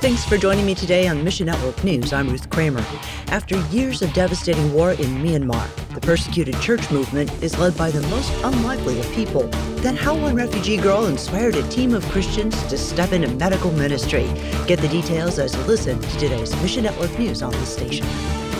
Thanks for joining me today on Mission Network News. I'm Ruth Kramer. After years of devastating war in Myanmar, the persecuted church movement is led by the most unlikely of people. Then how one refugee girl inspired a team of Christians to step into medical ministry. Get the details as you listen to today's Mission Network News on this station.